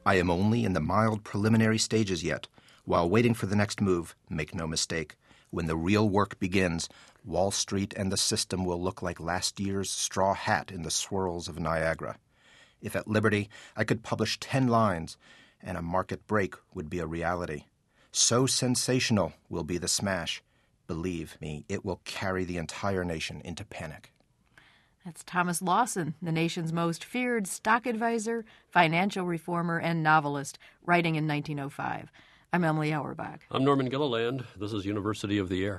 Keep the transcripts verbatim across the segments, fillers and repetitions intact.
I am only in the mild preliminary stages yet. While waiting for the next move, make no mistake, when the real work begins, Wall Street and the system will look like last year's straw hat in the swirls of Niagara. If at liberty, I could publish ten lines, and a market break would be a reality. So sensational will be the smash. Believe me, it will carry the entire nation into panic. That's Thomas Lawson, the nation's most feared stock advisor, financial reformer, and novelist, writing in nineteen oh five. I'm Emily Auerbach. I'm Norman Gilliland. This is University of the Air.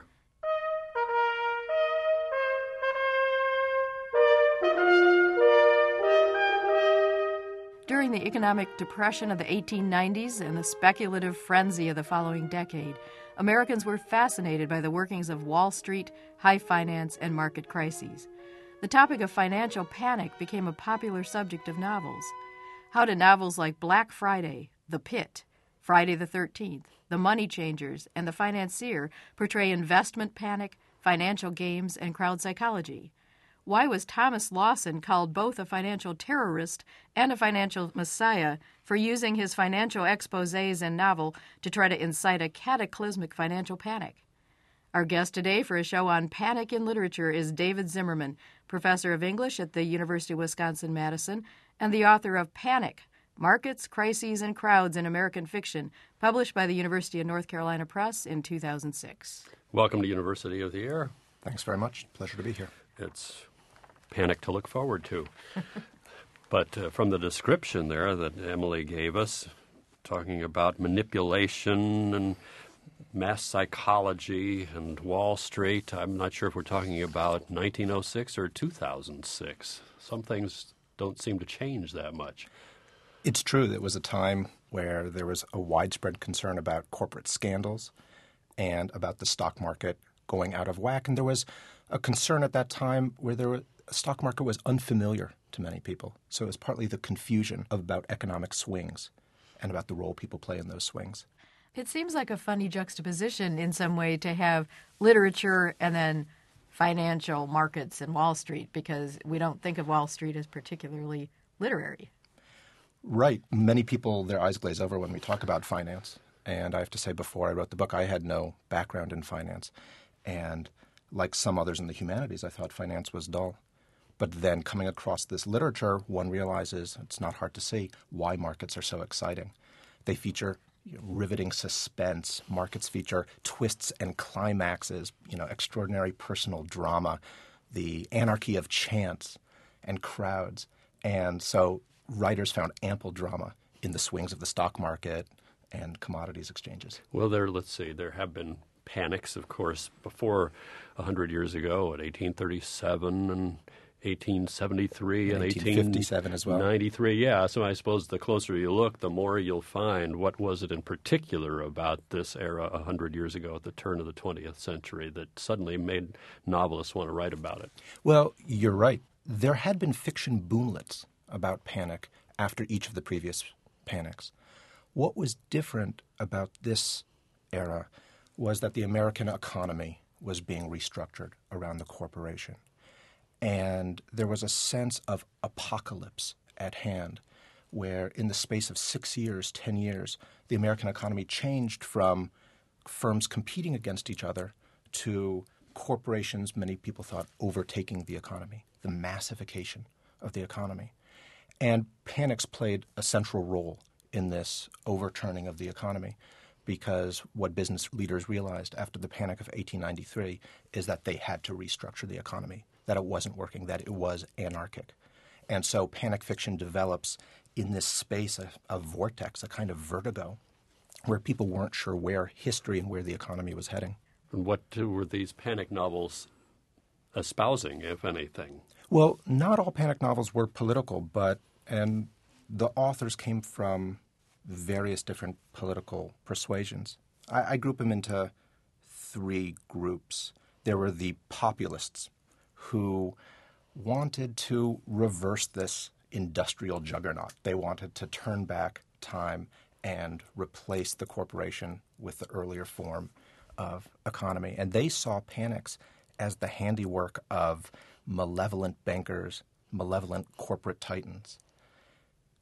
During the economic depression of the eighteen nineties and the speculative frenzy of the following decade, Americans were fascinated by the workings of Wall Street, high finance, and market crises. The topic of financial panic became a popular subject of novels. How do novels like Black Friday, The Pit, Friday the thirteenth, The Money Changers, and The Financier portray investment panic, financial games, and crowd psychology? Why was Thomas Lawson called both a financial terrorist and a financial messiah for using his financial exposés and novel to try to incite a cataclysmic financial panic? Our guest today for a show on panic in literature is David Zimmerman, professor of English at the University of Wisconsin-Madison and the author of Panic, Markets, Crises, and Crowds in American Fiction, published by the University of North Carolina Press in two thousand six. Welcome to University of the Air. Thanks very much. Pleasure to be here. It's panic to look forward to. But uh, from the description there that Emily gave us, talking about manipulation and mass psychology and Wall Street, I'm not sure if we're talking about nineteen oh six or two thousand six. Some things don't seem to change that much. It's true. There was a time where there was a widespread concern about corporate scandals and about the stock market going out of whack. And there was a concern at that time where there were, the stock market was unfamiliar to many people. So it was partly the confusion about economic swings and about the role people play in those swings. It seems like a funny juxtaposition in some way to have literature and then financial markets and Wall Street, because we don't think of Wall Street as particularly literary. Right. Many people, their eyes glaze over when we talk about finance. And I have to say, before I wrote the book, I had no background in finance. And like some others in the humanities, I thought finance was dull. But then coming across this literature, one realizes, it's not hard to see, why markets are so exciting. They feature you know, riveting suspense. Markets feature twists and climaxes, you know, extraordinary personal drama, the anarchy of chance and crowds. And so writers found ample drama in the swings of the stock market and commodities exchanges. Well, there, let's see, there have been panics, of course, before one hundred years ago at eighteen thirty-seven and eighteen seventy-three and eighteen fifty-seven as well. ninety-three, yeah. So I suppose the closer you look, the more you'll find what was it in particular about this era one hundred years ago at the turn of the twentieth century that suddenly made novelists want to write about it. Well, you're right. There had been fiction boomlets about panic after each of the previous panics. What was different about this era was that the American economy was being restructured around the corporation. And there was a sense of apocalypse at hand where in the space of six years, ten years, the American economy changed from firms competing against each other to corporations, many people thought, overtaking the economy, the massification of the economy. And panics played a central role in this overturning of the economy because what business leaders realized after the panic of eighteen ninety-three is that they had to restructure the economy, that it wasn't working, that it was anarchic. And so panic fiction develops in this space, a, a vortex, a kind of vertigo, where people weren't sure where history and where the economy was heading. And what were these panic novels espousing, if anything? Well, not all panic novels were political, but and the authors came from various different political persuasions. I, I group them into three groups. There were the populists who wanted to reverse this industrial juggernaut. They wanted to turn back time and replace the corporation with the earlier form of economy. And they saw panics as the handiwork of malevolent bankers, malevolent corporate titans.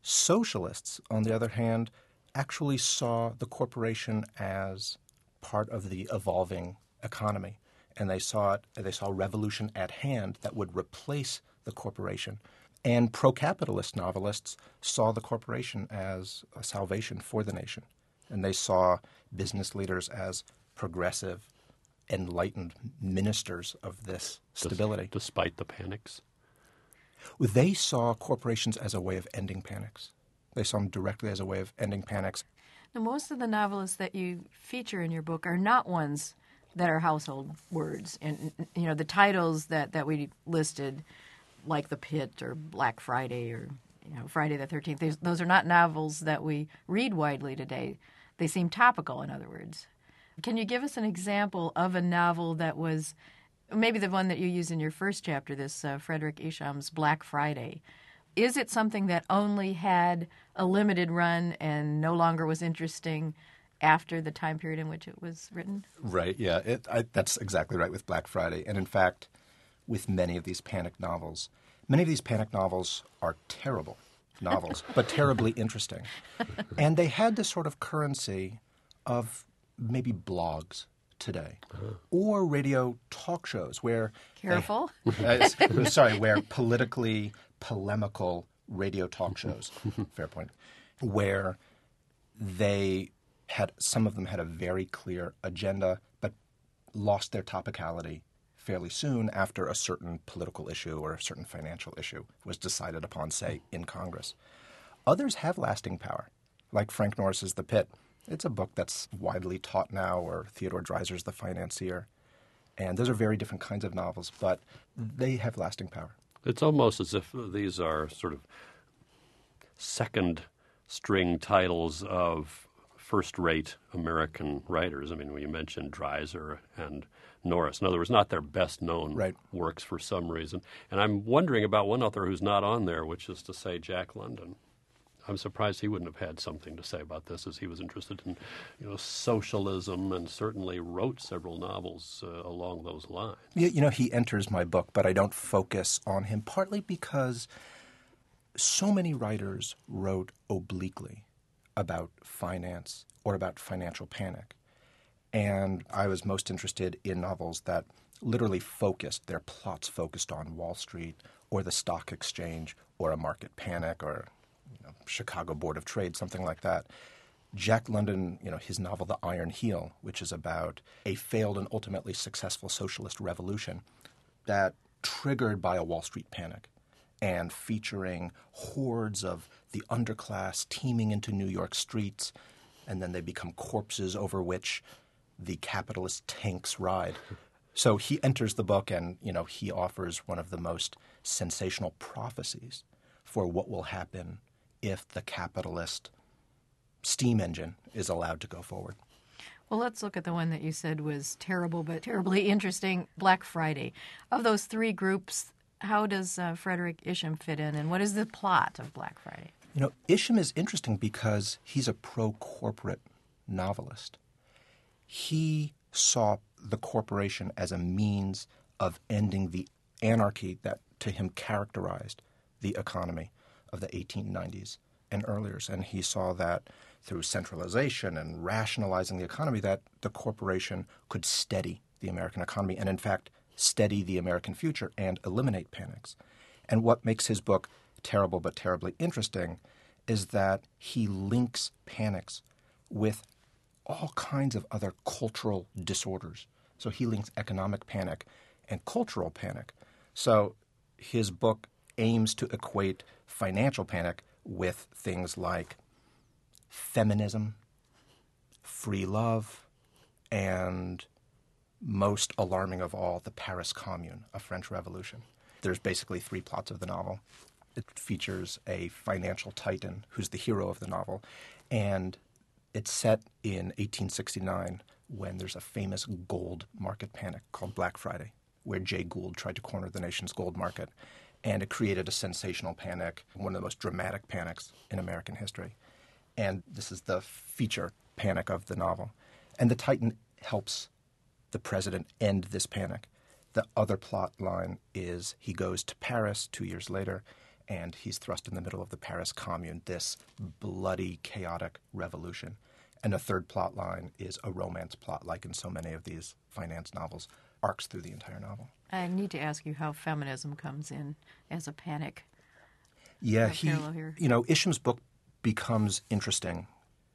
Socialists, on the other hand, actually saw the corporation as part of the evolving economy, and they saw it, they saw a revolution at hand that would replace the corporation. And pro-capitalist novelists saw the corporation as a salvation for the nation, and they saw business leaders as progressive, enlightened ministers of this stability. Despite the panics? They saw corporations as a way of ending panics. They saw them directly as a way of ending panics. Now, most of the novelists that you feature in your book are not ones that are household words. And, you know, the titles that, that we listed, like The Pit or Black Friday or, you know, Friday the thirteenth, those are not novels that we read widely today. They seem topical, in other words. Can you give us an example of a novel that was maybe the one that you use in your first chapter, this uh, Frederick Isham's Black Friday? Is it something that only had a limited run and no longer was interesting after the time period in which it was written? Right, yeah. It, I, that's exactly right with Black Friday. And in fact, with many of these panic novels, many of these panic novels are terrible novels, but terribly interesting. And they had this sort of currency of maybe blogs today uh-huh. or radio talk shows where Careful. They, uh, sorry, where politically polemical radio talk shows, fair point, where they had, some of them had a very clear agenda but lost their topicality fairly soon after a certain political issue or a certain financial issue was decided upon, say, in Congress. Others have lasting power, like Frank Norris's The Pit. It's a book that's widely taught now, or Theodore Dreiser's The Financier. And those are very different kinds of novels, but they have lasting power. It's almost as if these are sort of second-string titles of first-rate American writers. I mean, when you mentioned Dreiser and Norris. In other words, not their best-known right. works for some reason. And I'm wondering about one author who's not on there, which is to say Jack London. I'm surprised he wouldn't have had something to say about this, as he was interested in, you know, socialism and certainly wrote several novels uh, along those lines. Yeah, you know, he enters my book, but I don't focus on him, partly because so many writers wrote obliquely about finance or about financial panic. And I was most interested in novels that literally focused, their plots focused on Wall Street or the stock exchange or a market panic or you know, Chicago Board of Trade, something like that. Jack London, you know, his novel The Iron Heel, which is about a failed and ultimately successful socialist revolution that triggered by a Wall Street panic and featuring hordes of the underclass teeming into New York streets, and then they become corpses over which the capitalist tanks ride. So he enters the book and, you know, he offers one of the most sensational prophecies for what will happen if the capitalist steam engine is allowed to go forward. Well, let's look at the one that you said was terrible but terribly interesting, Black Friday. Of those three groups, how does uh, Frederick Isham fit in, and what is the plot of Black Friday? You know, Isham is interesting because he's a pro-corporate novelist. He saw the corporation as a means of ending the anarchy that, to him, characterized the economy of the eighteen nineties and earlier. And he saw that through centralization and rationalizing the economy, that the corporation could steady the American economy and, in fact, steady the American future and eliminate panics. And what makes his book terrible but terribly interesting is that he links panics with all kinds of other cultural disorders. So he links economic panic and cultural panic. So his book aims to equate financial panic with things like feminism, free love, and most alarming of all, the Paris Commune, a French Revolution. There's basically three plots of the novel. It features a financial titan who's the hero of the novel, and it's set in eighteen sixty-nine when there's a famous gold market panic called Black Friday, where Jay Gould tried to corner the nation's gold market. And it created a sensational panic, one of the most dramatic panics in American history. And this is the feature panic of the novel. And the Titan helps the president end this panic. The other plot line is he goes to Paris two years later, and he's thrust in the middle of the Paris Commune, this bloody, chaotic revolution. And a third plot line is a romance plot, like in so many of these finance novels, arcs through the entire novel. I need to ask you how feminism comes in as a panic. Yeah, No he, parallel here. you know, Isham's book becomes interesting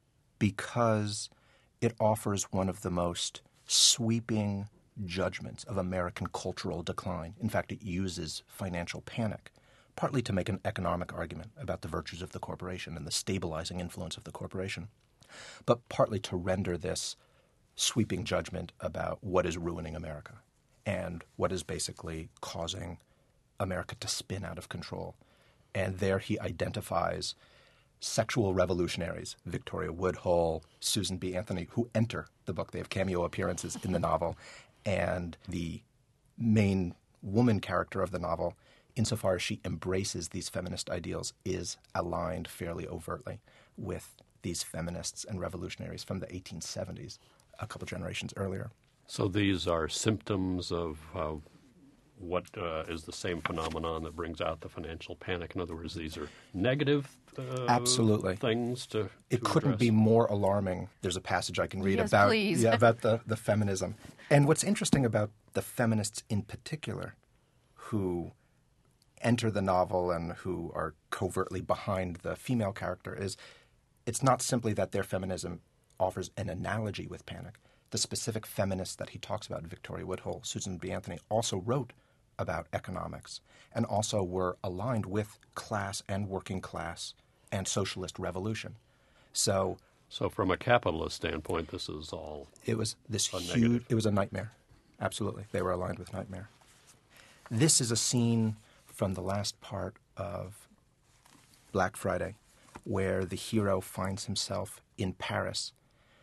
because it offers one of the most sweeping judgments of American cultural decline. In fact, it uses financial panic, partly to make an economic argument about the virtues of the corporation and the stabilizing influence of the corporation, but partly to render this sweeping judgment about what is ruining America and what is basically causing America to spin out of control. And there he identifies sexual revolutionaries, Victoria Woodhull, Susan B. Anthony, who enter the book. They have cameo appearances in the novel. And the main woman character of the novel, insofar as she embraces these feminist ideals, is aligned fairly overtly with these feminists and revolutionaries from the eighteen seventies, a couple generations earlier. So these are symptoms of uh, what uh, is the same phenomenon that brings out the financial panic? In other words, these are negative uh, Absolutely. things to, to It couldn't address. be more alarming. There's a passage I can read Yes, about, please. yeah, about the, the feminism. And what's interesting about the feminists in particular who enter the novel and who are covertly behind the female character is it's not simply that their feminism offers an analogy with panic. The specific feminists that he talks about, Victoria Woodhull, Susan B. Anthony, also wrote about economics and also were aligned with class and working class and socialist revolution. So So from a capitalist standpoint, this is all it was this A huge, negative. it was a nightmare. Absolutely. They were aligned with nightmare. This is a scene from the last part of Black Friday where the hero finds himself in Paris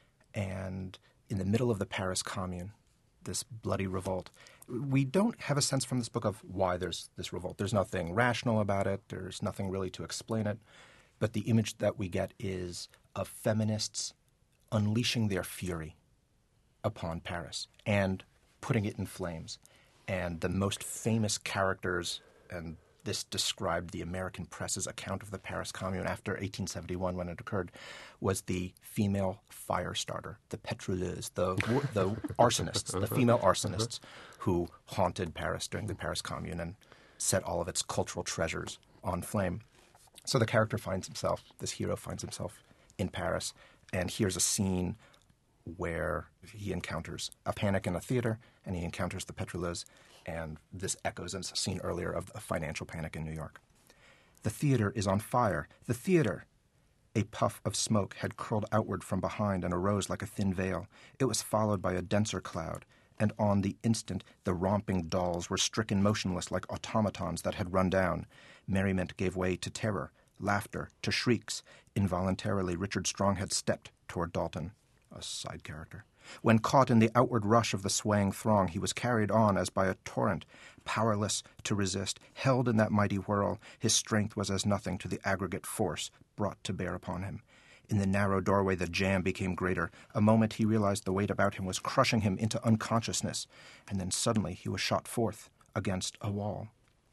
and in the middle of the Paris Commune, this bloody revolt. We don't have a sense from this book of why there's this revolt. There's nothing rational about it. There's nothing really to explain it. But the image that we get is of feminists unleashing their fury upon Paris and putting it in flames. And the most famous characters, and this described the American press's account of the Paris Commune after eighteen seventy-one when it occurred, was the female fire starter, the pétroleuses, the, the arsonists, the female arsonists who haunted Paris during the Paris Commune and set all of its cultural treasures on flame. So the character finds himself, this hero finds himself in Paris, and here's a scene where he encounters a panic in a theater, and he encounters the pétroleuses, and this echoes a scene earlier of a financial panic in New York. The theater is on fire. The theater! A puff of smoke had curled outward from behind and arose like a thin veil. It was followed by a denser cloud, and on the instant the romping dolls were stricken motionless like automatons that had run down. Merriment gave way to terror, laughter to shrieks. Involuntarily, Richard Strong had stepped toward Dalton, a side character. When caught in the outward rush of the swaying throng, he was carried on as by a torrent, powerless to resist. Held in that mighty whirl, his strength was as nothing to the aggregate force brought to bear upon him. In the narrow doorway, the jam became greater. A moment he realized the weight about him was crushing him into unconsciousness, and then suddenly he was shot forth against a wall.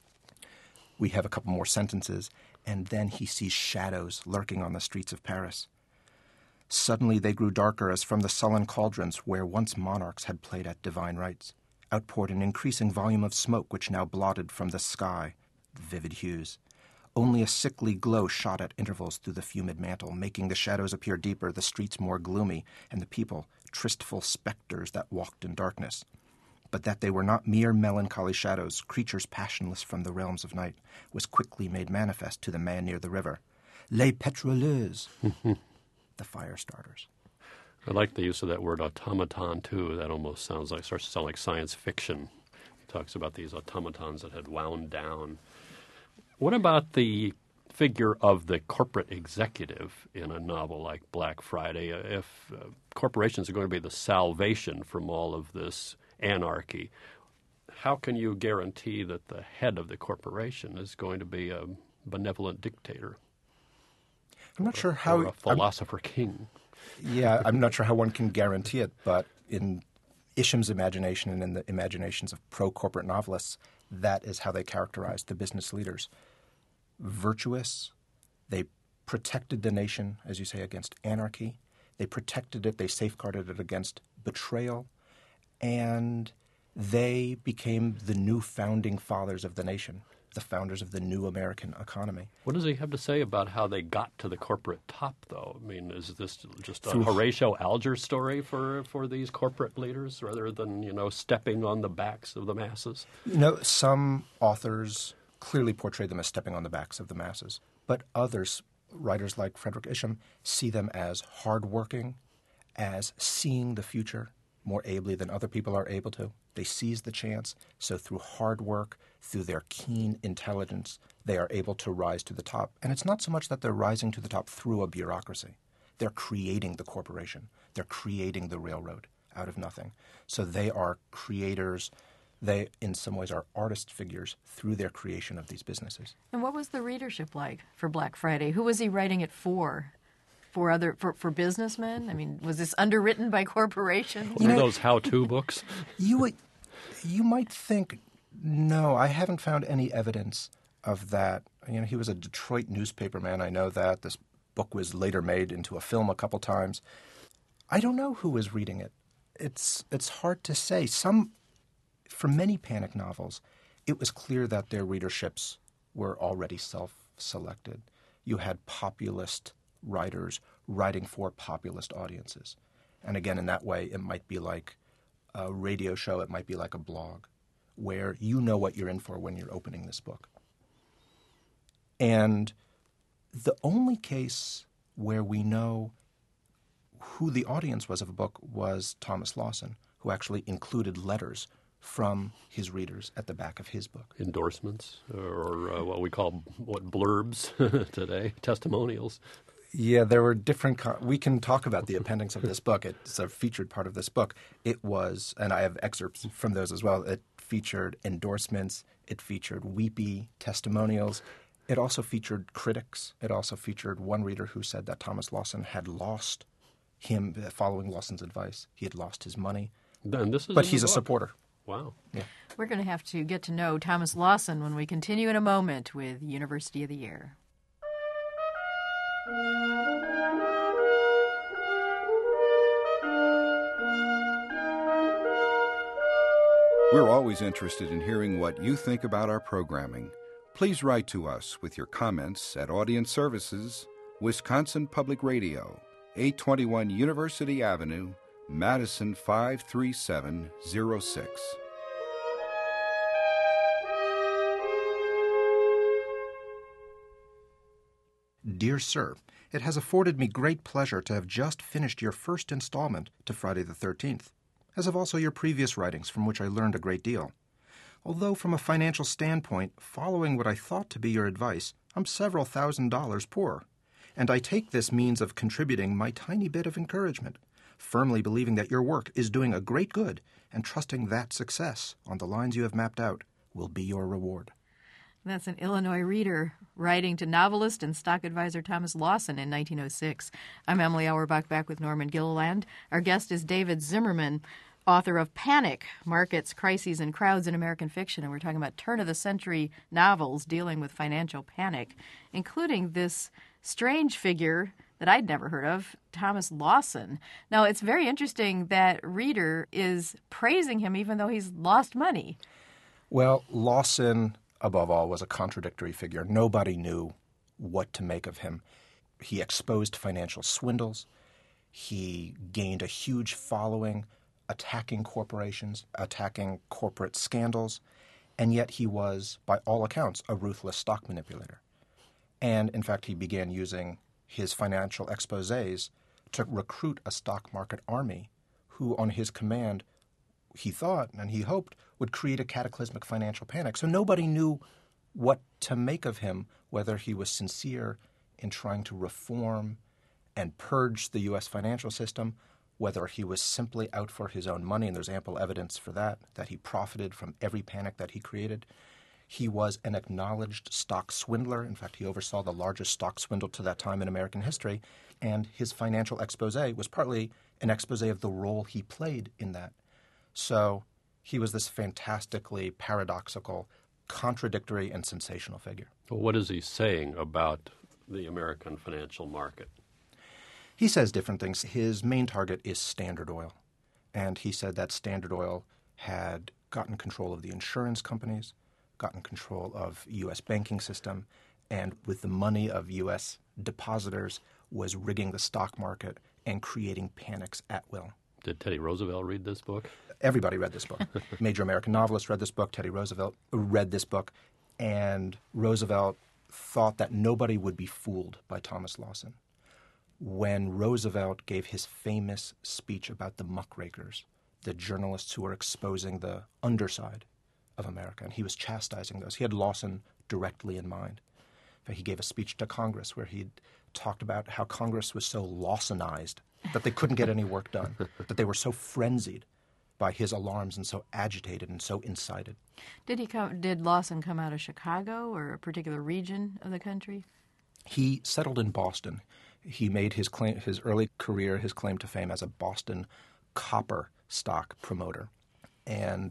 We have a couple more sentences, and then he sees shadows lurking on the streets of Paris. Suddenly they grew darker as from the sullen cauldrons where once monarchs had played at divine rites. Outpoured an increasing volume of smoke which now blotted from the sky the vivid hues. Only a sickly glow shot at intervals through the fumid mantle, making the shadows appear deeper, the streets more gloomy, and the people tristful spectres that walked in darkness. But that they were not mere melancholy shadows, creatures passionless from the realms of night, was quickly made manifest to the man near the river. Les pétroleuses, the fire starters. I like the use of that word automaton, too. That almost sounds like starts to sound like science fiction. He talks about these automatons that had wound down. What about the figure of the corporate executive in a novel like Black Friday? If uh, corporations are going to be the salvation from all of this anarchy, how can you guarantee that the head of the corporation is going to be a benevolent dictator? I'm not sure Or how... a philosopher king? Yeah, I'm not sure how one can guarantee it, but in Isham's imagination and in the imaginations of pro-corporate novelists, that is how they characterize the business leaders. virtuous. They protected the nation, as you say, against anarchy. They protected it. They safeguarded it against betrayal. And they became the new founding fathers of the nation, the founders of the new American economy. What does he have to say about how they got to the corporate top, though? I mean, is this just a Through, Horatio Alger story for, for these corporate leaders rather than, you know, stepping on the backs of the masses? You know, some authors clearly portray them as stepping on the backs of the masses, but others, writers like Frederick Isham, see them as hardworking, as seeing the future more ably than other people are able to. They seize the chance, so through hard work, through their keen intelligence, they are able to rise to the top. And it's not so much that they're rising to the top through a bureaucracy. They're creating the corporation. They're creating the railroad out of nothing. So they are creators. They, in some ways, are artist figures through their creation of these businesses. And what was the readership like for Black Friday? Who was he writing it for? For other for, for businessmen? I mean, was this underwritten by corporations? Were those how-to books? You would, you might think, no, I haven't found any evidence of that. You know, he was a Detroit newspaperman. I know that. This book was later made into a film a couple times. I don't know who was reading it. It's it's hard to say. Some, for many panic novels, it was clear that their readerships were already self-selected. You had populist writers writing for populist audiences. And again, in that way, it might be like a radio show, it might be like a blog, where you know what you're in for when you're opening this book. And the only case where we know who the audience was of a book was Thomas Lawson, who actually included letters from his readers at the back of his book. Endorsements, or uh, what we call what blurbs today, testimonials. Yeah, there were different co- – we can talk about the appendix of this book. It's a featured part of this book. It was – and I have excerpts from those as well. It featured endorsements. It featured weepy testimonials. It also featured critics. It also featured one reader who said that Thomas Lawson had lost him – following Lawson's advice. He had lost his money. Then this is but he's a supporter. Wow. Yeah. We're going to have to get to know Thomas Lawson when we continue in a moment with University of the Year. We're always interested in hearing what you think about our programming. Please write to us with your comments at Audience Services, Wisconsin Public Radio, eight twenty-one University Avenue, Madison five three seven zero six. Dear Sir, it has afforded me great pleasure to have just finished your first installment to Friday the thirteenth, as have also your previous writings from which I learned a great deal. Although from a financial standpoint, following what I thought to be your advice, I'm several thousand dollars poor, and I take this means of contributing my tiny bit of encouragement, firmly believing that your work is doing a great good and trusting that success on the lines you have mapped out will be your reward. That's an Illinois reader writing to novelist and stock advisor Thomas Lawson in nineteen oh six. I'm Emily Auerbach, back with Norman Gilliland. Our guest is David Zimmerman, author of Panic, Markets, Crises, and Crowds in American Fiction. And we're talking about turn-of-the-century novels dealing with financial panic, including this strange figure that I'd never heard of, Thomas Lawson. Now, it's very interesting that reader is praising him even though he's lost money. Well, Lawson, above all, was a contradictory figure. Nobody knew what to make of him. He exposed financial swindles. He gained a huge following, attacking corporations, attacking corporate scandals, and yet he was, by all accounts, a ruthless stock manipulator. And, in fact, he began using his financial exposés to recruit a stock market army who, on his command, he thought and he hoped would create a cataclysmic financial panic. So nobody knew what to make of him, whether he was sincere in trying to reform and purge the U S financial system, whether he was simply out for his own money, and there's ample evidence for that, that he profited from every panic that he created. He was an acknowledged stock swindler. In fact, he oversaw the largest stock swindle to that time in American history, and his financial expose was partly an expose of the role he played in that. So he was this fantastically paradoxical, contradictory and sensational figure. Well, what is he saying about the American financial market? He says different things. His main target is Standard Oil. And he said that Standard Oil had gotten control of the insurance companies, gotten control of U S banking system, and with the money of U S depositors was rigging the stock market and creating panics at will. Did Teddy Roosevelt read this book? Everybody read this book. Major American novelists read this book. Teddy Roosevelt read this book. And Roosevelt thought that nobody would be fooled by Thomas Lawson. When Roosevelt gave his famous speech about the muckrakers, the journalists who were exposing the underside of America, and he was chastising those. He had Lawson directly in mind. In fact, he gave a speech to Congress where he talked about how Congress was so Lawsonized that they couldn't get any work done, that they were so frenzied by his alarms and so agitated and so incited. Did he come? Did Lawson come out of Chicago or a particular region of the country? He settled in Boston. He made his claim, his early career, his claim to fame as a Boston copper stock promoter. And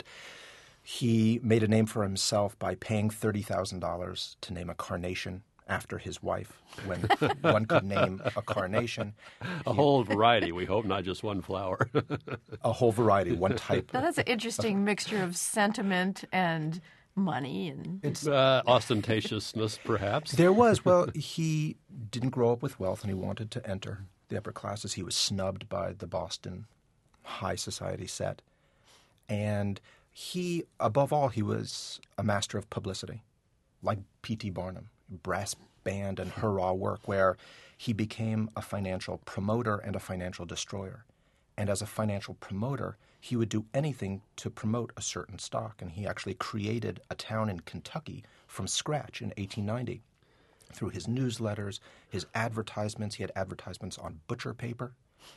he made a name for himself by paying thirty thousand dollars to name a carnation after his wife, when one could name a carnation. A whole variety, we hope, not just one flower. A whole variety, one type. Now, that's an interesting mixture of sentiment and money. and It's, uh, ostentatiousness, perhaps. There was. Well, he didn't grow up with wealth, and he wanted to enter the upper classes. He was snubbed by the Boston high society set. And he, above all, he was a master of publicity, like P T Barnum, brass band and hurrah work, where he became a financial promoter and a financial destroyer. And as a financial promoter, he would do anything to promote a certain stock. And he actually created a town in Kentucky from scratch in eighteen ninety. Through his newsletters, his advertisements. He had advertisements on butcher paper.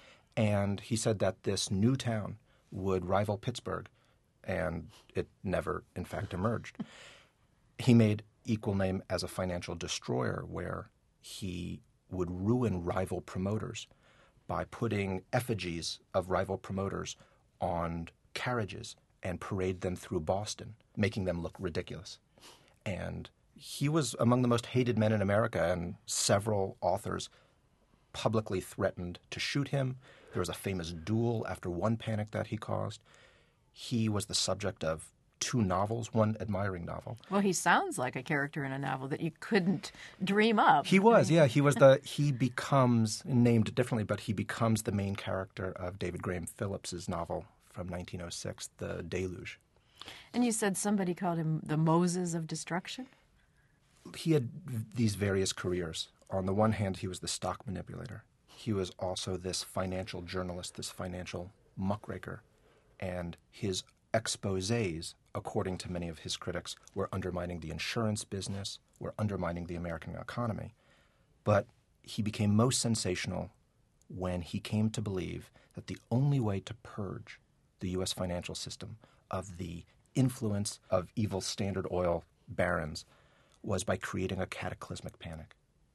And he said that this new town would rival Pittsburgh, and it never, in fact, emerged. He made equal name as a financial destroyer, where he would ruin rival promoters by putting effigies of rival promoters on carriages and parade them through Boston, making them look ridiculous. And he was among the most hated men in America, and several authors publicly threatened to shoot him. There was a famous duel after one panic that he caused. He was the subject of two novels, one admiring novel. Well, he sounds like a character in a novel that you couldn't dream up. He was, yeah. He was the, he becomes, named differently, but he becomes the main character of David Graham Phillips's novel from nineteen oh six, The Deluge. And you said somebody called him the Moses of Destruction? He had these various careers. On the one hand, he was the stock manipulator. He was also this financial journalist, this financial muckraker. And his exposés, according to many of his critics, were undermining the insurance business, were undermining the American economy. But he became most sensational when he came to believe that the only way to purge the U S financial system of the influence of evil Standard Oil barons was by creating a cataclysmic panic.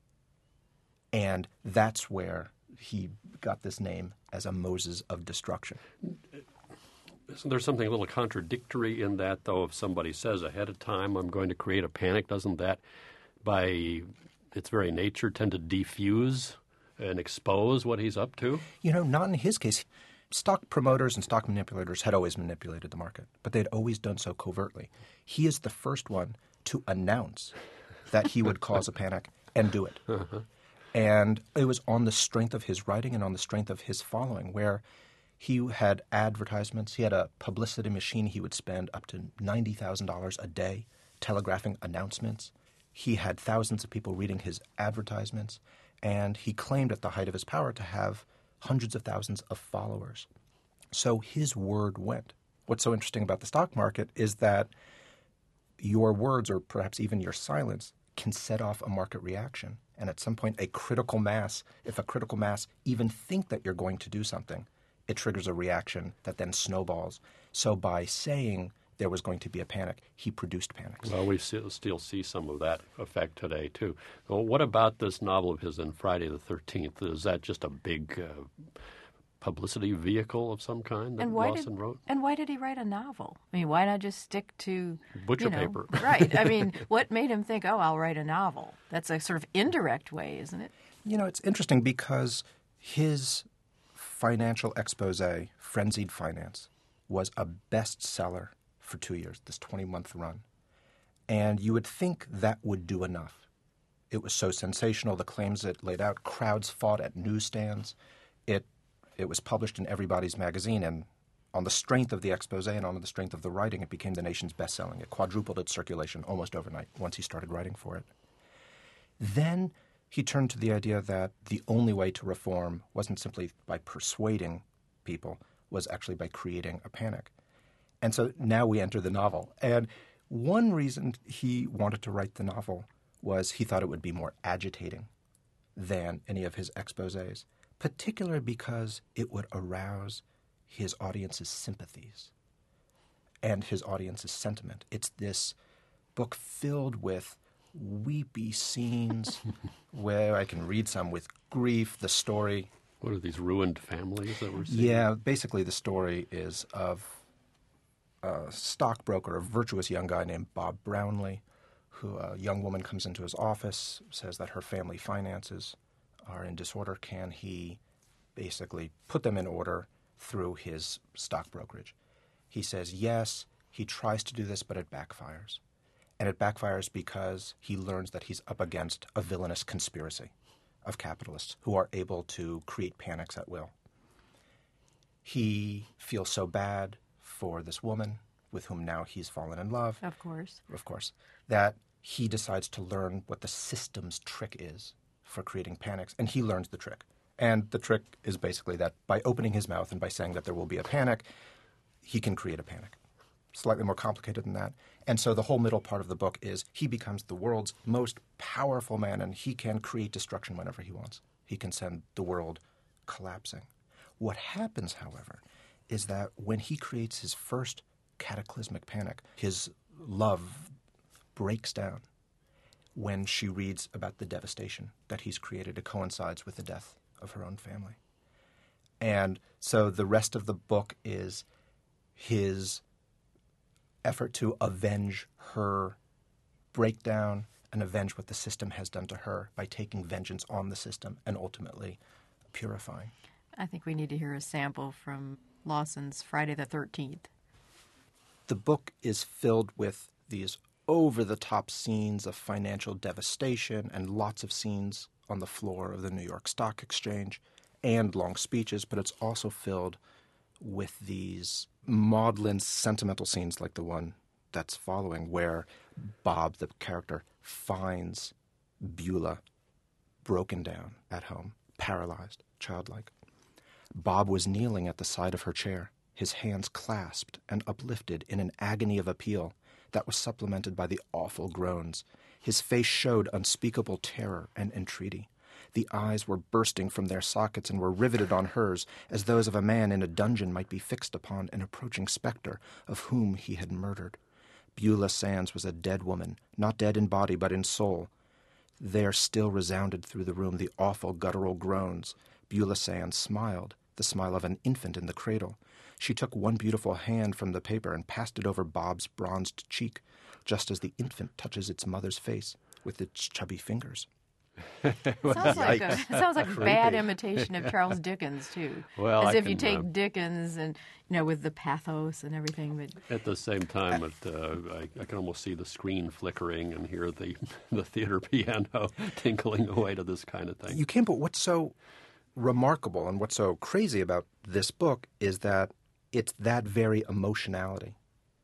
And that's where he got this name as a Moses of Destruction. Isn't there something a little contradictory in that, though? If somebody says ahead of time, I'm going to create a panic, doesn't that, by its very nature, tend to defuse and expose what he's up to? You know, not in his case. Stock promoters and stock manipulators had always manipulated the market, but they'd always done so covertly. He is the first one to announce that he would cause a panic and do it. Uh-huh. And it was on the strength of his writing and on the strength of his following, where he had advertisements. He had a publicity machine. He would spend up to ninety thousand dollars a day telegraphing announcements. He had thousands of people reading his advertisements, and he claimed at the height of his power to have hundreds of thousands of followers. So his word went. What's so interesting about the stock market is that your words, or perhaps even your silence, can set off a market reaction. And at some point, a critical mass, if a critical mass even think that you're going to do something, it triggers a reaction that then snowballs. So by saying there was going to be a panic, he produced panics. Well, we still see some of that effect today, too. Well, what about this novel of his, then, Friday the thirteenth? Is that just a big uh, publicity vehicle of some kind that And why Lawson did wrote? and why did he write a novel? I mean, why not just stick to Butcher you know, paper. Right. I mean, what made him think, oh, I'll write a novel? That's a sort of indirect way, isn't it? You know, it's interesting because his financial expose, Frenzied Finance, was a bestseller for two years, this twenty-month run. And you would think that would do enough. It was so sensational, the claims it laid out. Crowds fought at newsstands. It it was published in Everybody's Magazine, and on the strength of the expose and on the strength of the writing, it became the nation's best-selling. It quadrupled its circulation almost overnight once he started writing for it. Then he turned to the idea that the only way to reform wasn't simply by persuading people, was actually by creating a panic. And so now we enter the novel. And one reason he wanted to write the novel was he thought it would be more agitating than any of his exposés, particularly because it would arouse his audience's sympathies and his audience's sentiment. It's this book filled with weepy scenes where I can read some with grief. The story... What are these ruined families that we're seeing? Yeah, basically the story is of a stockbroker, a virtuous young guy named Bob Brownlee, who a young woman comes into his office, says that her family finances are in disorder. Can he basically put them in order through his stock brokerage? He says yes. He tries to do this, but it backfires. And it backfires because he learns that he's up against a villainous conspiracy of capitalists who are able to create panics at will. He feels so bad for this woman with whom now he's fallen in love. Of course. Of course. That he decides to learn what the system's trick is for creating panics, and he learns the trick. And the trick is basically that by opening his mouth and by saying that there will be a panic, he can create a panic. Slightly more complicated than that. And so the whole middle part of the book is he becomes the world's most powerful man, and he can create destruction whenever he wants. He can send the world collapsing. What happens, however, is that when he creates his first cataclysmic panic, his love breaks down when she reads about the devastation that he's created. It coincides with the death of her own family. And so the rest of the book is his effort to avenge her breakdown and avenge what the system has done to her by taking vengeance on the system and ultimately purifying. I think we need to hear a sample from Lawson's Friday the thirteenth. The book is filled with these over-the-top scenes of financial devastation and lots of scenes on the floor of the New York Stock Exchange and long speeches, but it's also filled with these maudlin, sentimental scenes like the one that's following, where Bob, the character, finds Beulah broken down at home, paralyzed, childlike. Bob was kneeling at the side of her chair, his hands clasped and uplifted in an agony of appeal that was supplemented by the awful groans. His face showed unspeakable terror and entreaty. The eyes were bursting from their sockets and were riveted on hers, as those of a man in a dungeon might be fixed upon an approaching specter of whom he had murdered. Beulah Sands was a dead woman, not dead in body but in soul. There still resounded through the room the awful guttural groans. Beulah Sands smiled, the smile of an infant in the cradle. She took one beautiful hand from the paper and passed it over Bob's bronzed cheek, just as the infant touches its mother's face with its chubby fingers. Sounds like a, it sounds like a bad imitation of Charles Dickens too. Well, as I if you can, take uh, Dickens and you know with the pathos and everything. But At the same time, it, uh, I, I can almost see the screen flickering and hear the the theater piano tinkling away to this kind of thing. You can, but what's so remarkable and what's so crazy about this book is that it's that very emotionality.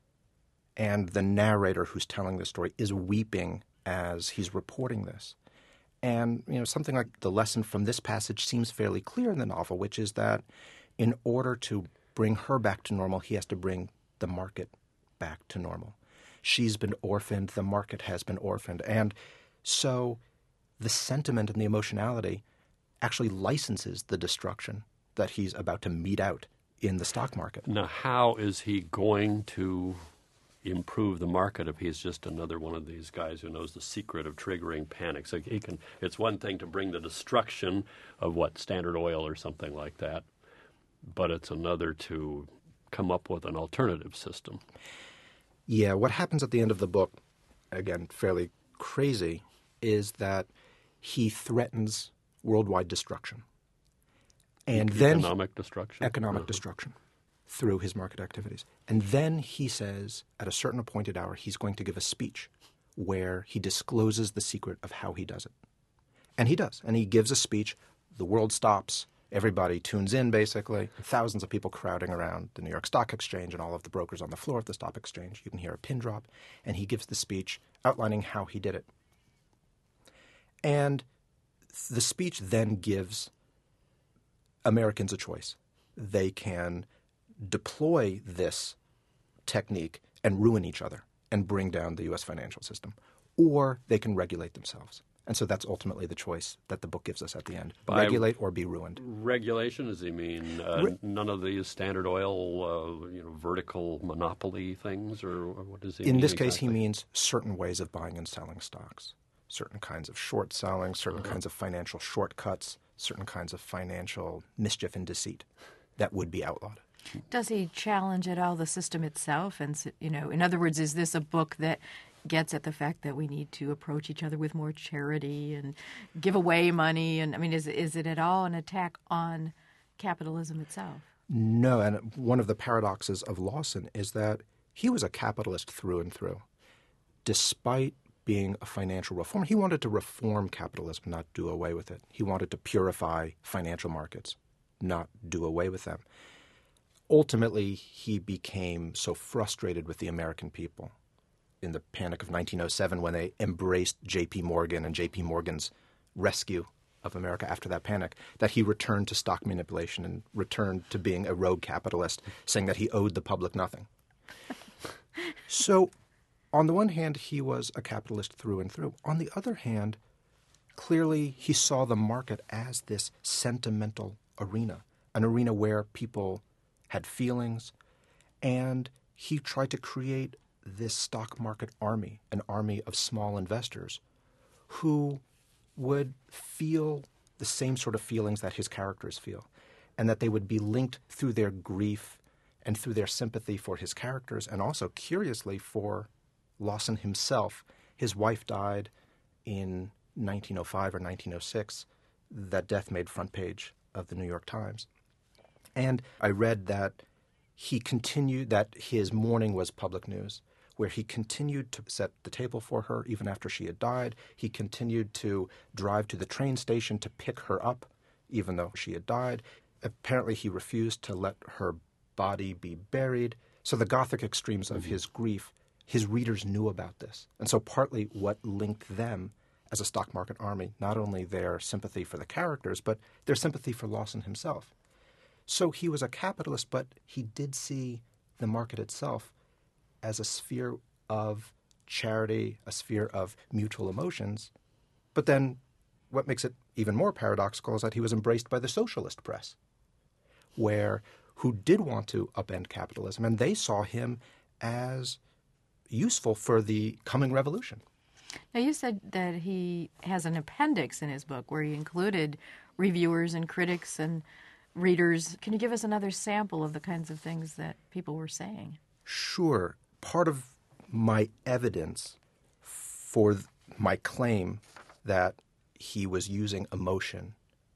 And the narrator who's telling this story is weeping as he's reporting this. And, you know, something like the lesson from this passage seems fairly clear in the novel, which is that in order to bring her back to normal, he has to bring the market back to normal. She's been orphaned, the market has been orphaned. And so the sentiment and the emotionality actually licenses the destruction that he's about to mete out in the stock market. Now, how is he going to improve the market if he's just another one of these guys who knows the secret of triggering panics? Like he can. It's one thing to bring the destruction of what Standard Oil or something like that, but it's another to come up with an alternative system. Yeah, what happens at the end of the book, again, fairly crazy, is that he threatens worldwide destruction. And then Economic destruction? Economic Uh-huh. destruction through his market activities. And then he says, at a certain appointed hour, he's going to give a speech where he discloses the secret of how he does it. And he does. And he gives a speech. The world stops. Everybody tunes in, basically. Thousands of people crowding around the New York Stock Exchange and all of the brokers on the floor of the stock exchange. You can hear a pin drop. And he gives the speech outlining how he did it. And the speech then gives Americans a choice. They can deploy this technique and ruin each other and bring down the U S financial system, or they can regulate themselves. And so that's ultimately the choice that the book gives us at the end. By Regulate or be ruined. Regulation, does he mean uh, Re- none of these Standard Oil, uh, you know, vertical monopoly things, or what does he mean In this case, he exactly? means certain ways of buying and selling stocks, certain kinds of short selling, certain Uh-huh. kinds of financial shortcuts, certain kinds of financial mischief and deceit that would be outlawed. Does he challenge at all the system itself? And, s- you know, in other words, is this a book that gets at the fact that we need to approach each other with more charity and give away money? And I mean, is is it at all an attack on capitalism itself? No, and one of the paradoxes of Lawson is that he was a capitalist through and through. Despite being a financial reformer, he wanted to reform capitalism, not do away with it. He wanted to purify financial markets, not do away with them. Ultimately, he became so frustrated with the American people in the panic of nineteen oh seven when they embraced J P. Morgan and J P. Morgan's rescue of America after that panic, that he returned to stock manipulation and returned to being a rogue capitalist, saying that he owed the public nothing. So, on the one hand, he was a capitalist through and through. On the other hand, clearly he saw the market as this sentimental arena, an arena where people had feelings, and he tried to create this stock market army, an army of small investors who would feel the same sort of feelings that his characters feel, and that they would be linked through their grief and through their sympathy for his characters, and also, curiously, for Lawson himself. His wife died in nineteen oh five or nineteen oh six. That death made front page of the New York Times. And I read that he continued, that his mourning was public news, where he continued to set the table for her even after she had died. He continued to drive to the train station to pick her up, even though she had died. Apparently he refused to let her body be buried. So the Gothic extremes of his grief, his readers knew about this. And so partly what linked them as a stock market army, not only their sympathy for the characters, but their sympathy for Lawson himself. So he was a capitalist, but he did see the market itself as a sphere of charity, a sphere of mutual emotions. But then what makes it even more paradoxical is that he was embraced by the socialist press, where who did want to upend capitalism, and they saw him as useful for the coming revolution. Now, you said that he has an appendix in his book where he included reviewers and critics and readers. Can you give us another sample of the kinds of things that people were saying? Sure. Part of my evidence for th- my claim that he was using emotion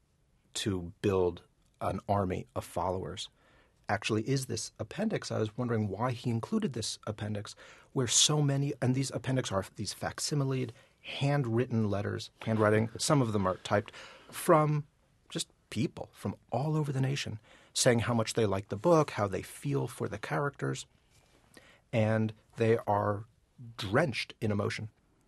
to build an army of followers actually is this appendix. I was wondering why he included this appendix, where so many, and these appendix are these facsimiled, handwritten letters, handwriting, some of them are typed, from just people from all over the nation, saying how much they like the book, how they feel for the characters, and they are drenched in emotion.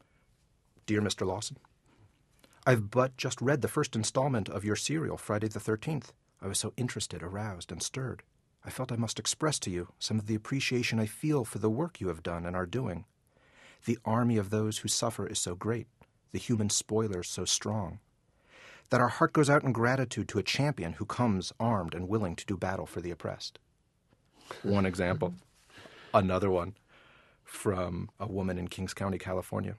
Dear Mister Lawson, I've but just read the first installment of your serial, Friday the thirteenth. I was so interested, aroused, and stirred. I felt I must express to you some of the appreciation I feel for the work you have done and are doing. The army of those who suffer is so great, the human spoilers so strong, that our heart goes out in gratitude to a champion who comes armed and willing to do battle for the oppressed. One example. Another one from a woman in Kings County, California.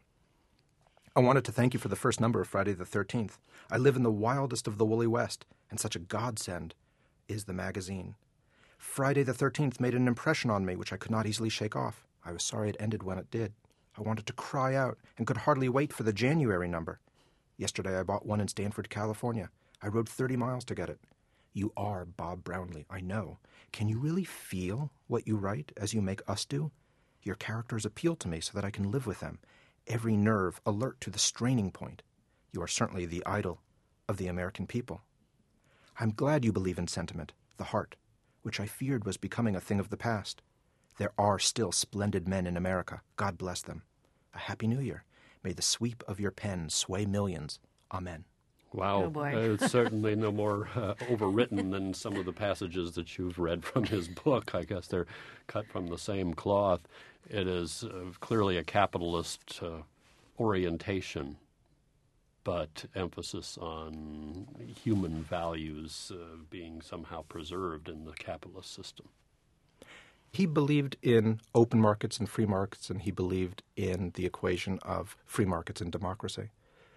I wanted to thank you for the first number of Friday the thirteenth. I live in the wildest of the woolly West, and such a godsend is the magazine. Friday the thirteenth made an impression on me which I could not easily shake off. I was sorry it ended when it did. I wanted to cry out and could hardly wait for the January number. Yesterday I bought one in Stanford, California. I rode thirty miles to get it. You are Bob Brownlee, I know. Can you really feel what you write as you make us do? Your characters appeal to me so that I can live with them, every nerve alert to the straining point. You are certainly the idol of the American people. I'm glad you believe in sentiment, the heart, which I feared was becoming a thing of the past. There are still splendid men in America. God bless them. A Happy New Year. May the sweep of your pen sway millions. Amen. Wow. Oh, boy. Uh, it's certainly no more uh, overwritten than some of the passages that you've read from his book. I guess they're cut from the same cloth. It is uh, clearly a capitalist uh, orientation, but emphasis on human values uh, being somehow preserved in the capitalist system. He believed in open markets and free markets, and he believed in the equation of free markets and democracy.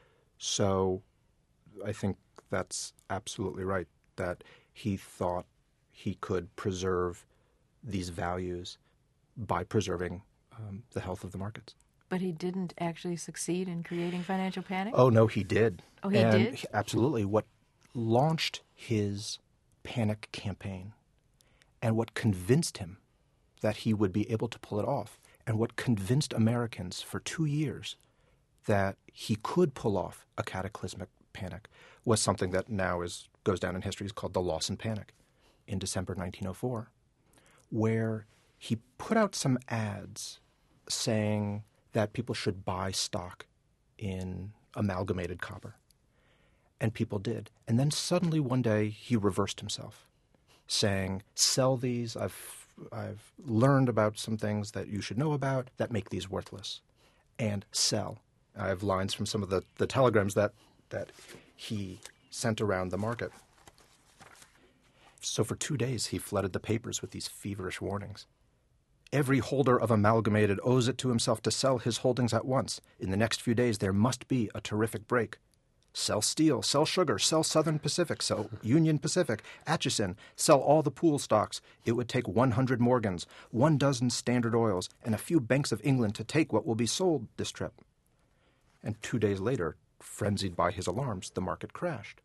So I think that's absolutely right, that he thought he could preserve these values by preserving um, the health of the markets. But he didn't actually succeed in creating financial panic? Oh, no, he did. Oh, he and did? he- absolutely. What launched his panic campaign and what convinced him that he would be able to pull it off, and what convinced Americans for two years that he could pull off a cataclysmic panic, was something that now is goes down in history is called the Lawson Panic in December nineteen oh four, where he put out some ads saying that people should buy stock in Amalgamated Copper. And people did. And then suddenly one day he reversed himself, saying, sell these, I've I've learned about some things that you should know about that make these worthless, and sell. I have lines from some of the, the telegrams that, that he sent around the market. So for two days he flooded the papers with these feverish warnings. Every holder of Amalgamated owes it to himself to sell his holdings at once. In the next few days there must be a terrific break. Sell steel, sell sugar, sell Southern Pacific, sell Union Pacific, Atchison, sell all the pool stocks. It would take one hundred Morgans, one dozen Standard Oils, and a few Banks of England to take what will be sold this trip. And two days later, frenzied by his alarms, the market crashed.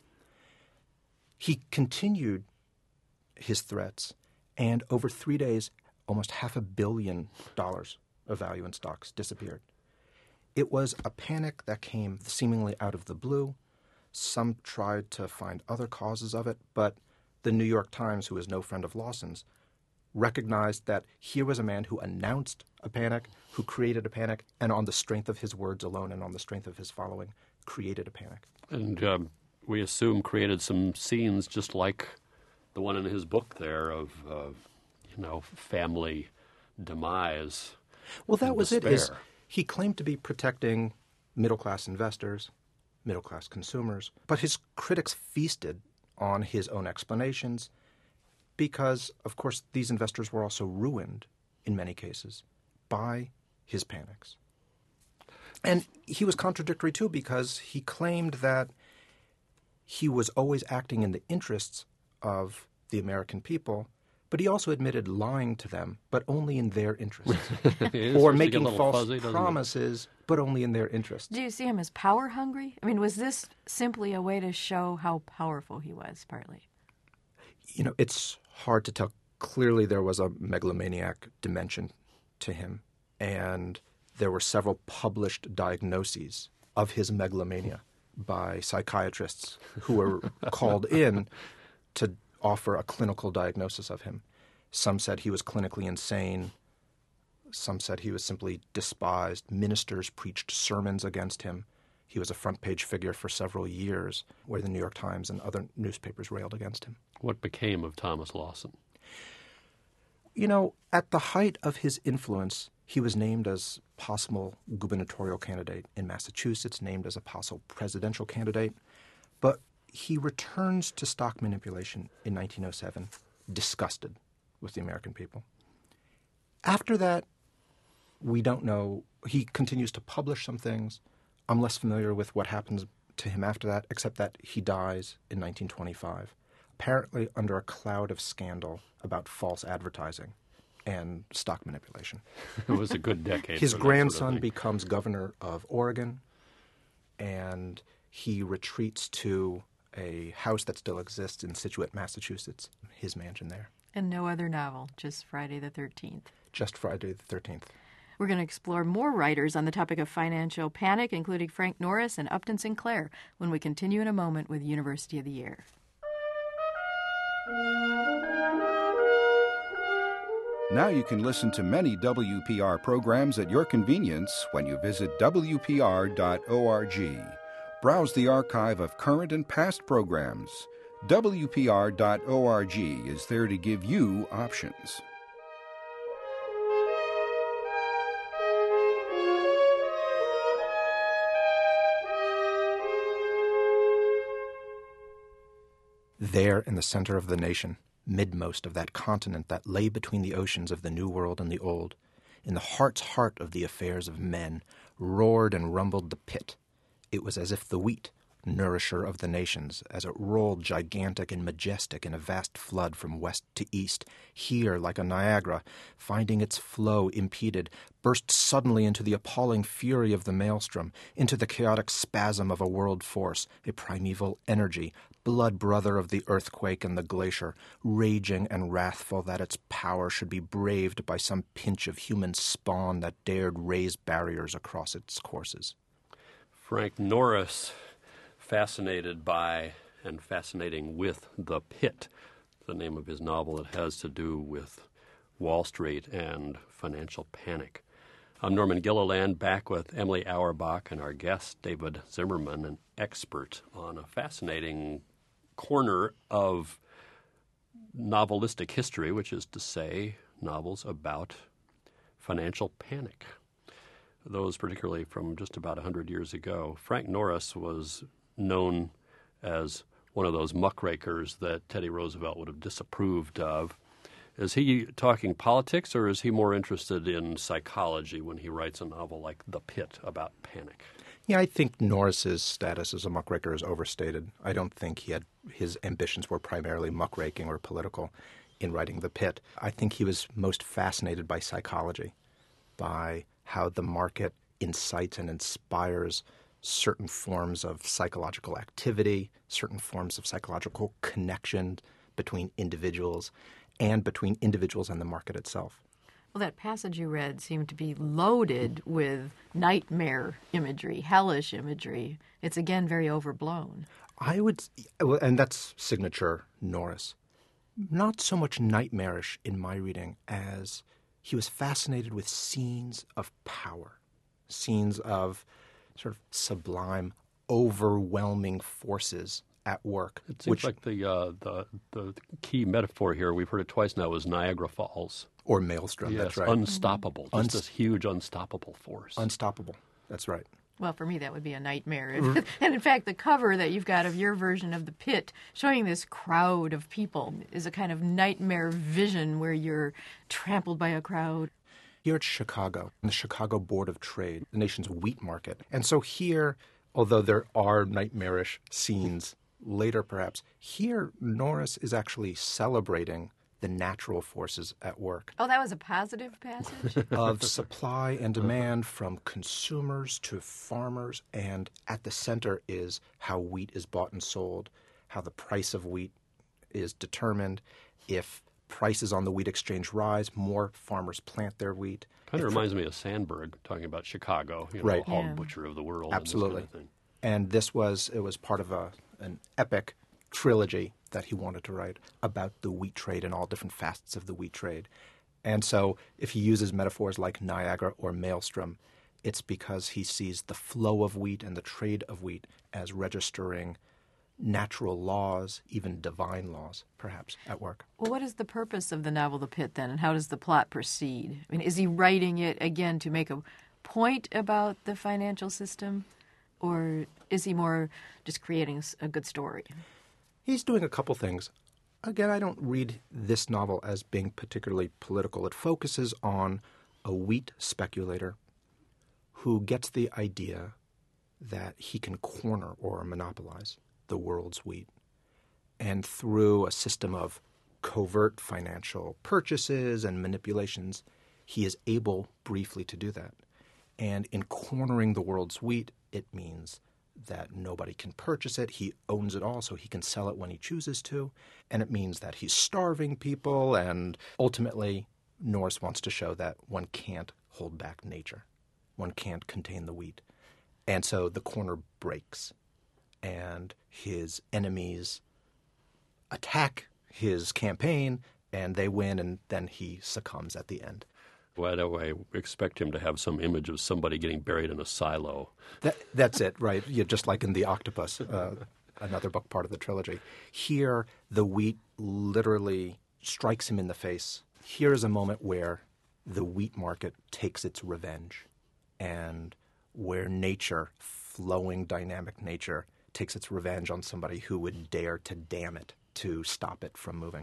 He continued his threats, and over three days, almost half a billion dollars of value in stocks disappeared. It was a panic that came seemingly out of the blue. Some tried to find other causes of it, but the New York Times, who is no friend of Lawson's, recognized that here was a man who announced a panic, who created a panic, and on the strength of his words alone and on the strength of his following, created a panic. And um, we assume created some scenes just like the one in his book there of, uh, you know, family demise. Well, that and was it. despair. Is he claimed to be protecting middle-class investors, middle-class consumers, but his critics feasted on his own explanations because, of course, these investors were also ruined, in many cases, by his panics. And he was contradictory, too, because he claimed that he was always acting in the interests of the American people, but he also admitted lying to them, but only in their interests. It is Or supposed to get a making little false fuzzy, doesn't it? promises. promises, but only in their interests. Do you see him as power hungry? I mean, was this simply a way to show how powerful he was, partly? You know, it's hard to tell. Clearly there was a megalomaniac dimension to him, and there were several published diagnoses of his megalomania by psychiatrists who were called in to offer a clinical diagnosis of him. Some said he was clinically insane. Some said he was simply despised. Ministers preached sermons against him. He was a front-page figure for several years, where the New York Times and other newspapers railed against him. What became of Thomas Lawson? You know, at the height of his influence, he was named as possible gubernatorial candidate in Massachusetts, named as a possible presidential candidate. But he returns to stock manipulation in nineteen oh seven, disgusted with the American people. After that, we don't know. He continues to publish some things. I'm less familiar with what happens to him after that, except that he dies in nineteen twenty-five apparently under a cloud of scandal about false advertising and stock manipulation. It was a good decade. His for that grandson sort of thing. becomes governor of Oregon, and he retreats to a house that still exists in Scituate, Massachusetts, his mansion there. And no other novel, just Friday the thirteenth. Just Friday the thirteenth. We're going to explore more writers on the topic of financial panic, including Frank Norris and Upton Sinclair, when we continue in a moment with University of the Year. Now you can listen to many W P R programs at your convenience when you visit W P R dot org. Browse the archive of current and past programs. W P R dot org is there to give you options. There in the center of the nation, midmost of that continent that lay between the oceans of the New World and the Old, in the heart's heart of the affairs of men, roared and rumbled the pit. It was as if the wheat, nourisher of the nations, as it rolled gigantic and majestic in a vast flood from west to east, here, like a Niagara, finding its flow impeded, burst suddenly into the appalling fury of the maelstrom, into the chaotic spasm of a world force, a primeval energy, blood brother of the earthquake and the glacier, raging and wrathful that its power should be braved by some pinch of human spawn that dared raise barriers across its courses. Frank Norris, fascinated by and fascinating with The Pit, the name of his novel that has to do with Wall Street and financial panic. I'm Norman Gilliland, back with Emily Auerbach and our guest, David Zimmerman, an expert on a fascinating corner of novelistic history, which is to say novels about financial panic. Those particularly from just about one hundred years ago. Frank Norris was known as one of those muckrakers that Teddy Roosevelt would have disapproved of. Is he talking politics, or is he more interested in psychology when he writes a novel like The Pit about panic? Yeah, I think Norris's status as a muckraker is overstated. I don't think he had his ambitions were primarily muckraking or political in writing The Pit. I think he was most fascinated by psychology, by how the market incites and inspires certain forms of psychological activity, certain forms of psychological connection between individuals and between individuals and the market itself. Well, that passage you read seemed to be loaded with nightmare imagery, hellish imagery. It's, again, very overblown. I would, and that's signature Norris. Not so much nightmarish in my reading as he was fascinated with scenes of power, scenes of sort of sublime, overwhelming forces at work. It seems which, like the, uh, the the key metaphor here, we've heard it twice now, is Niagara Falls. Or Maelstrom, Yes, that's right. unstoppable. Just Unst- this huge unstoppable force. Unstoppable, that's right. Well, for me, that would be a nightmare. And in fact, the cover that you've got of your version of The Pit showing this crowd of people is a kind of nightmare vision where you're trampled by a crowd. Here at Chicago, the Chicago Board of Trade, the nation's wheat market. And so here, although there are nightmarish scenes later perhaps, here Norris is actually celebrating the natural forces at work. Oh, that was a positive passage? Of supply and demand from consumers to farmers, and at the center is how wheat is bought and sold, how the price of wheat is determined. If prices on the wheat exchange rise, more farmers plant their wheat. Kind of If- reminds me of Sandberg talking about Chicago, you know, Right. hog Yeah. butcher of the world. Absolutely. And this kind of thing. And this was, it was part of a an epic trilogy that he wanted to write about the wheat trade and all different facets of the wheat trade. And so if he uses metaphors like Niagara or Maelstrom, it's because he sees the flow of wheat and the trade of wheat as registering natural laws, even divine laws, perhaps, at work. Well, what is the purpose of the novel The Pit, then, and how does the plot proceed? I mean, is he writing it, again, to make a point about the financial system, or is he more just creating s- a good story? He's doing a couple things. Again, I don't read this novel as being particularly political. It focuses on a wheat speculator who gets the idea that he can corner or monopolize the world's wheat. And through a system of covert financial purchases and manipulations, he is able briefly to do that. And in cornering the world's wheat, it means that nobody can purchase it. He owns it all, so he can sell it when he chooses to. And it means that he's starving people. And ultimately, Norris wants to show that one can't hold back nature. One can't contain the wheat. And so the corner breaks, and his enemies attack his campaign, and they win, and then he succumbs at the end. Why do I expect him to have some image of somebody getting buried in a silo? That, that's it, right? Yeah, just like in The Octopus, uh, another book part of the trilogy. Here, the wheat literally strikes him in the face. Here is a moment where the wheat market takes its revenge, and where nature, flowing, dynamic nature, takes its revenge on somebody who would dare to dam it, to stop it from moving.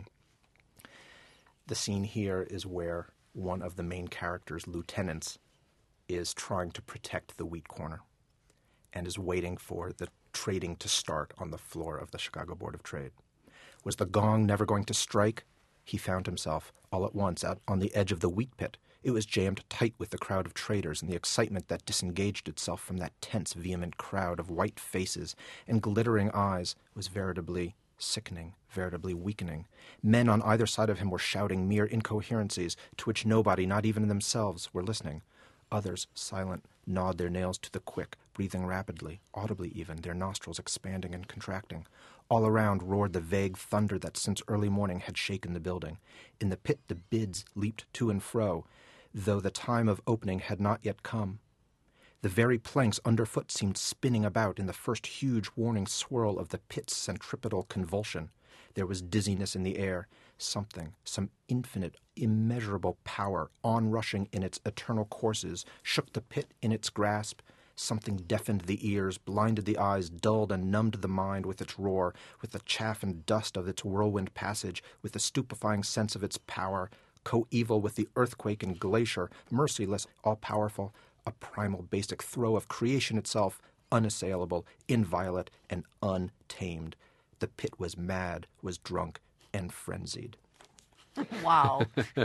The scene here is where one of the main character's lieutenants is trying to protect the wheat corner and is waiting for the trading to start on the floor of the Chicago Board of Trade. Was the gong never going to strike? He found himself all at once out on the edge of the wheat pit. It was jammed tight with the crowd of traders, and the excitement that disengaged itself from that tense, vehement crowd of white faces and glittering eyes was veritably sickening, veritably weakening. Men on either side of him were shouting mere incoherencies to which nobody, not even themselves, were listening. Others, silent, gnawed their nails to the quick, breathing rapidly, audibly even, their nostrils expanding and contracting. All around roared the vague thunder that since early morning had shaken the building. In the pit the bids leaped to and fro, though the time of opening had not yet come. The very planks underfoot seemed spinning about in the first huge warning swirl of the pit's centripetal convulsion. There was dizziness in the air, something, some infinite, immeasurable power, onrushing in its eternal courses, shook the pit in its grasp. Something deafened the ears, blinded the eyes, dulled and numbed the mind with its roar, with the chaff and dust of its whirlwind passage, with the stupefying sense of its power, coeval with the earthquake and glacier, merciless, all-powerful, a primal basic throw of creation itself, unassailable, inviolate, and untamed. The pit was mad, was drunk, and frenzied. Wow.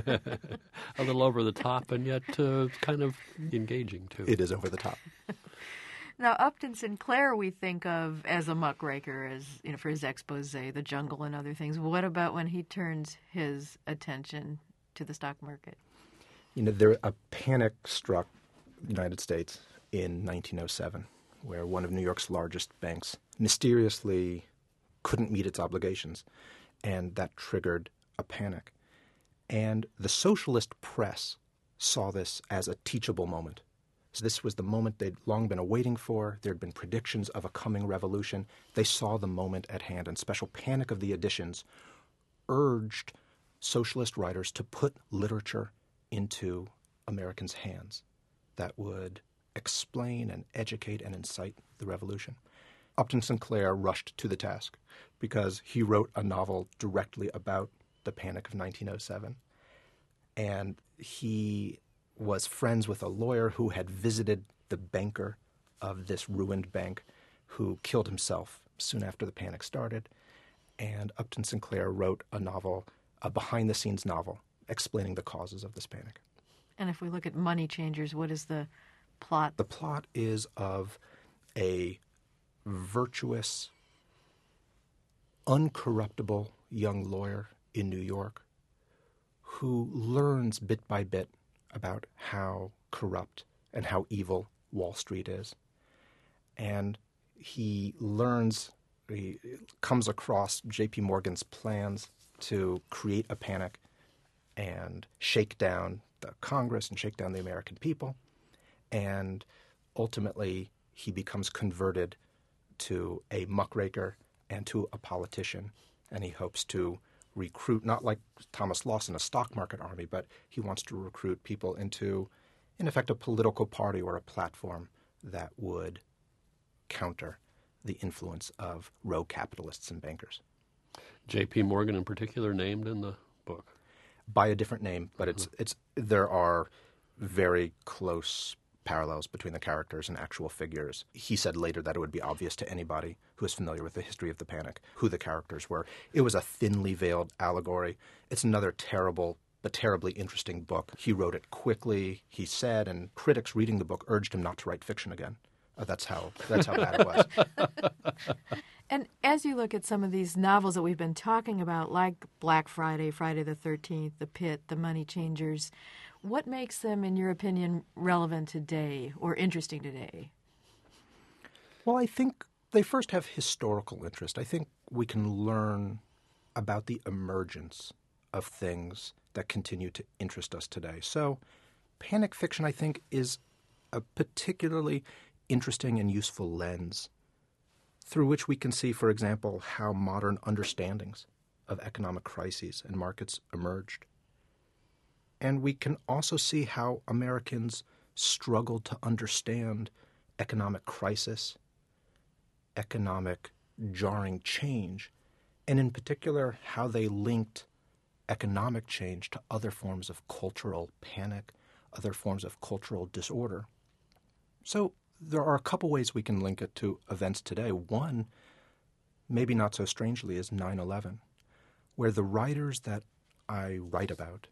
A little over the top and yet uh, kind of engaging, too. It is over the top. Now, Upton Sinclair we think of as a muckraker, as you know, for his expose, The Jungle and other things. What about when he turns his attention to the stock market? You know, there a panic struck the United States in nineteen oh seven, where one of New York's largest banks mysteriously couldn't meet its obligations, and that triggered a panic. And the socialist press saw this as a teachable moment. So this was the moment they'd long been awaiting for. There had been predictions of a coming revolution. They saw the moment at hand, and Special Panic of the Editions urged socialist writers to put literature into Americans' hands that would explain and educate and incite the revolution. Upton Sinclair rushed to the task because he wrote a novel directly about the Panic of nineteen oh seven. And he was friends with a lawyer who had visited the banker of this ruined bank, who killed himself soon after the panic started. And Upton Sinclair wrote a novel, a behind-the-scenes novel, explaining the causes of this panic. And if we look at Money Changers, what is the plot? The plot is of a virtuous, uncorruptible young lawyer in New York who learns bit by bit about how corrupt and how evil Wall Street is. And he learns, he comes across J P Morgan's plans to create a panic and shake down the Congress and shake down the American people. And ultimately, he becomes converted to a muckraker and to a politician. And he hopes to recruit, not like Thomas Lawson, a stock market army, but he wants to recruit people into, in effect, a political party or a platform that would counter the influence of rogue capitalists and bankers. J P Morgan in particular named in the book? By a different name, but it's it's there are very close parallels between the characters and actual figures. He said later that it would be obvious to anybody who is familiar with the history of the Panic who the characters were. It was a thinly veiled allegory. It's another terrible but terribly interesting book. He wrote it quickly, he said, and critics reading the book urged him not to write fiction again. Uh, that's how that's how bad it was. And as you look at some of these novels that we've been talking about, like Black Friday, Friday the thirteenth, The Pit, The Money Changers, what makes them, in your opinion, relevant today or interesting today? Well, I think they first have historical interest. I think we can learn about the emergence of things that continue to interest us today. So panic fiction, I think, is a particularly interesting and useful lens through which we can see, for example, how modern understandings of economic crises and markets emerged. And we can also see how Americans struggled to understand economic crisis, economic jarring change, and in particular, how they linked economic change to other forms of cultural panic, other forms of cultural disorder. So there are a couple ways we can link it to events today. One, maybe not so strangely, is nine eleven, where the writers that I write about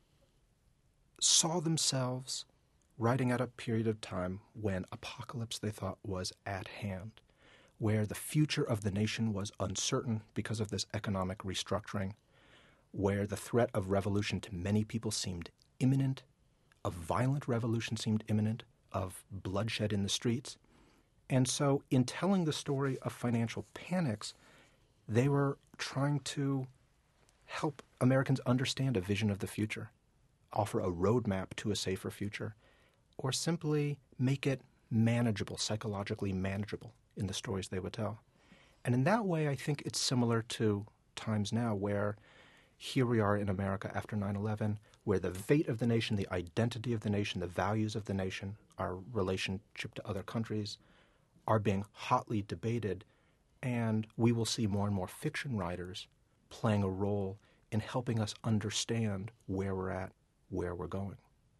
saw themselves writing at a period of time when apocalypse, they thought, was at hand, where the future of the nation was uncertain because of this economic restructuring, where the threat of revolution to many people seemed imminent, a violent revolution seemed imminent, of bloodshed in the streets. And so in telling the story of financial panics, they were trying to help Americans understand a vision of the future, offer a roadmap to a safer future, or simply make it manageable, psychologically manageable in the stories they would tell. And in that way, I think it's similar to times now where here we are in America after nine eleven, where the fate of the nation, the identity of the nation, the values of the nation, our relationship to other countries are being hotly debated, and we will see more and more fiction writers playing a role in helping us understand where we're at, where we're going.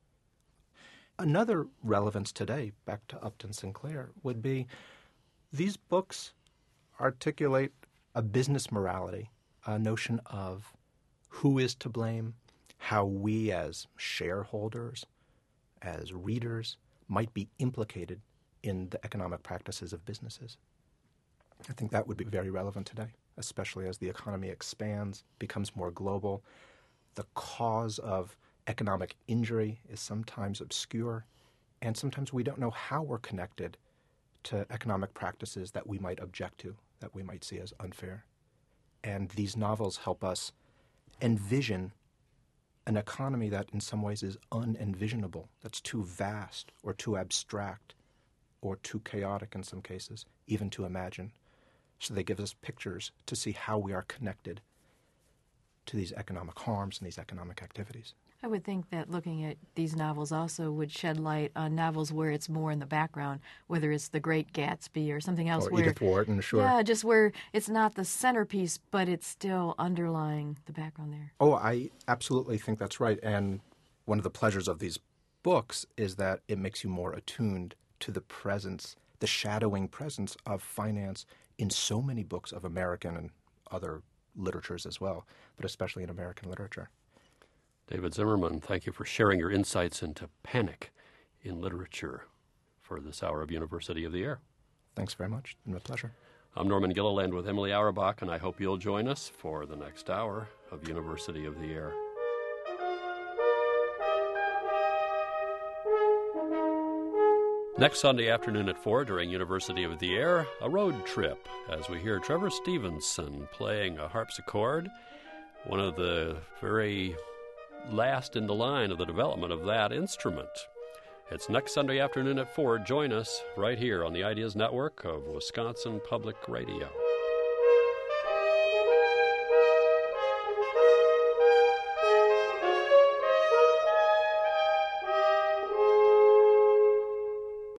Another relevance today, back to Upton Sinclair, would be these books articulate a business morality, a notion of who is to blame, how we as shareholders, as readers, might be implicated in the economic practices of businesses. I think that would be very relevant today, especially as the economy expands, becomes more global. The cause of economic injury is sometimes obscure, and sometimes we don't know how we're connected to economic practices that we might object to, that we might see as unfair. And these novels help us envision an economy that in some ways is unenvisionable, that's too vast or too abstract or too chaotic in some cases, even to imagine. So they give us pictures to see how we are connected to these economic harms and these economic activities. I would think that looking at these novels also would shed light on novels where it's more in the background, whether it's The Great Gatsby or something else. Or where, Edith Wharton, sure. Yeah, just where it's not the centerpiece, but it's still underlying the background there. Oh, I absolutely think that's right. And one of the pleasures of these books is that it makes you more attuned to the presence, the shadowing presence of finance in so many books of American and other literatures as well, but especially in American literature. David Zimmerman, thank you for sharing your insights into panic in literature for this hour of University of the Air. Thanks very much. It's been a pleasure. I'm Norman Gilliland with Emily Auerbach, and I hope you'll join us for the next hour of University of the Air. Next Sunday afternoon at four during University of the Air, a road trip as we hear Trevor Stevenson playing a harpsichord, one of the very last in the line of the development of that instrument. It's next Sunday afternoon at four. Join us right here on the Ideas Network of Wisconsin Public Radio.